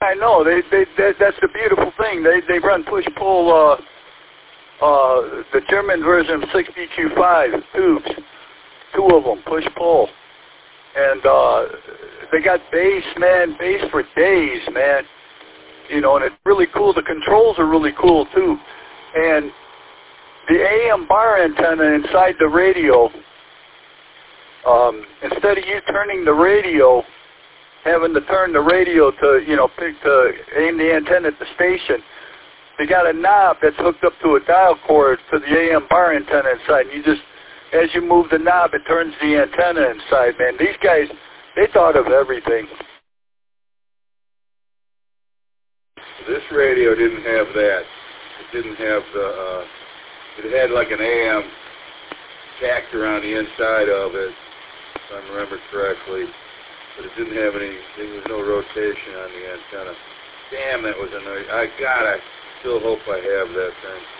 I know. That's the beautiful thing. They run push-pull, the German version of 6BQ5 tubes. 2 of them, push-pull. And they got bass, man, bass for days, man. You know, and it's really cool. The controls are really cool, too. And the AM bar antenna inside the radio, instead of you turning the radio, having to turn the radio to, you know, aim the antenna at the station, they got a knob that's hooked up to a dial cord to the AM bar antenna inside. And you just, as you move the knob, it turns the antenna inside, man. These guys, they thought of everything. This radio didn't have that. It didn't have the, it had like an AM tacked around the inside of it, if I remember correctly. But it didn't have any, there was no rotation on the antenna. Damn, that was annoying. I still hope I have that thing.